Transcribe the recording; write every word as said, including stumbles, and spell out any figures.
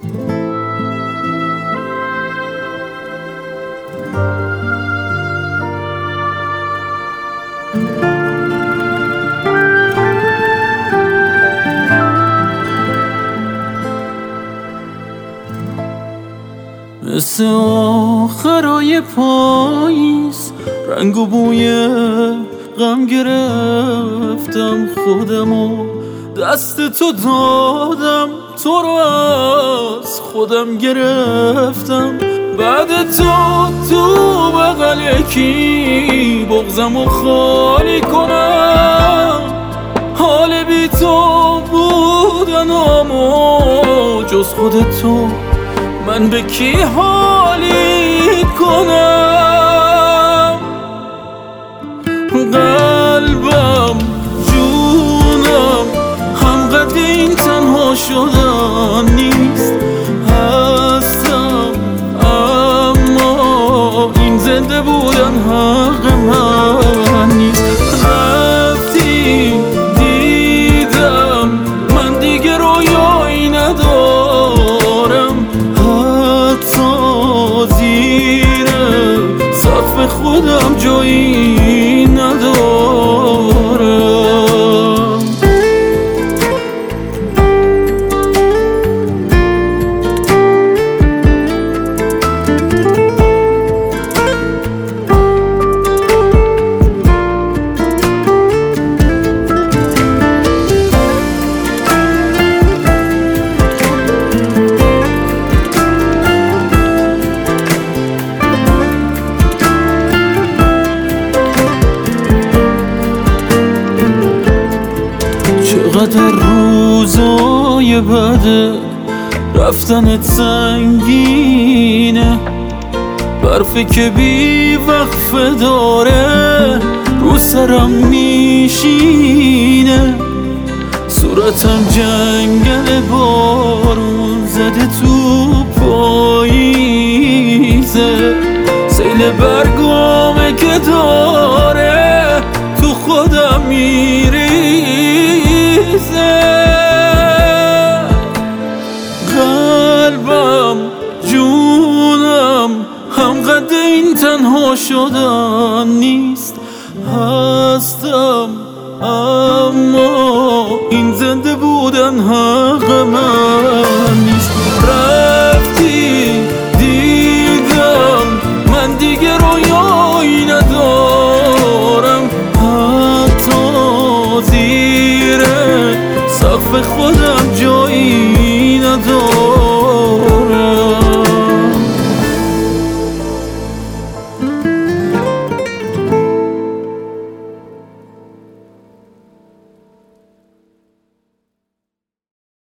مثل آخرای پاییز رنگ و بوی غم گرفتم خودمو، دست تو دادم، تو رو از خودم گرفتم. بعد تو تو بغل یکی بغضمو خالی کنم، حال بی تو بودنامو جز خود تو من به کی حالی کنم؟ قلبم جونم همقدر این تنها شدن نیست، هستم اما این زنده بودن حق من نیست. رفتی دیدم من دیگه رویایی ندارم، زیر سقف خودم جایی ندارم. چقدر روزای بده رفتنت سنگینه، برفی که بی وقفه داره رو سرم میشینه. صورتم جنگل بارون زده تو پاییزه، سیل برگامه که داره تو خودم میریزه. قلبم جونم همقدر این تنها شدن نیست، هستم اما این زنده بودن هم